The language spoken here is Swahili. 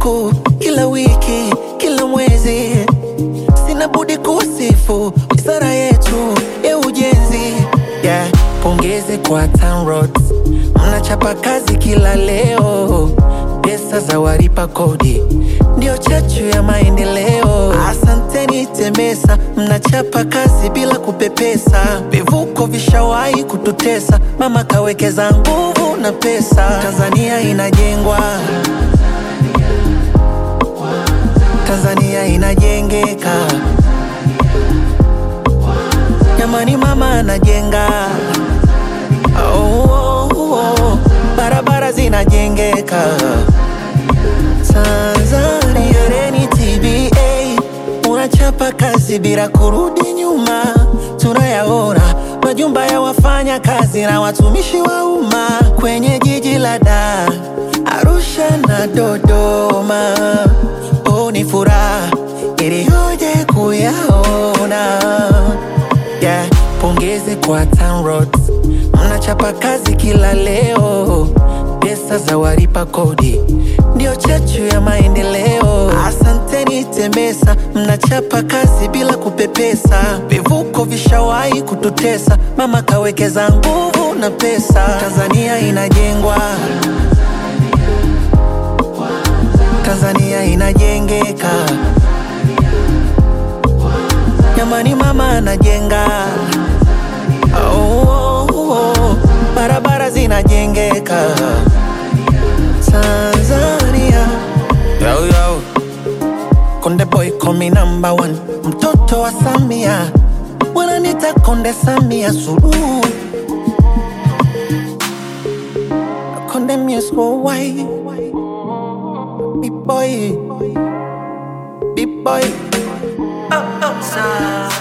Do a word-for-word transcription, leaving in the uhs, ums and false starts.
siku, kila wiki, kila mwezi, sina budi kusifu wizara yetu ya ujenzi. Yeah, pongezi kwa TANROADS, mnachapa kazi kila leo. Pesa za walipa kodi ndio chachu ya maendeleo. Asanteni TEMESA, mnachapa kazi bila kupepesa. Vivuko vishawahi kututesa, mama kawekeza nguvu na pesa. Tanzania inajengwa, Tanzania inajengeka. Jamani, mama anajenga. Oh, oh, oh. Barabara zinajengeka. Tanzania Reni T B A, unachapa kazi bila kurudi nyuma. Tunayaona majumba ya wafanya kazi na watumishi wa umma kwenye jiji la Dar, Arusha na Dodoma. Oh, ni furaha iliyoje kuyaona. Yeah, pongezi kwa TANROADS, mnachapa kazi kila leo. Pesa za walipa kodi ndio chachu ya maendeleo. Asanteni TEMESA, mnachapa kazi bila kupepesa. Vivuko vishawahi kututesa, mama kawekeza nguvu na pesa. Tanzania inajengwa, Tanzania inajengeka. Jamani, mama anajenga. Oh, oh, oh. Barabara zinajengeka. Tanzania. Yo, yo. Konde boy call me number one. Mtoto wa Samia, wananita Konde Samia Suluhu. Konde music worldwide. Big boy, big boy. Oh, oh,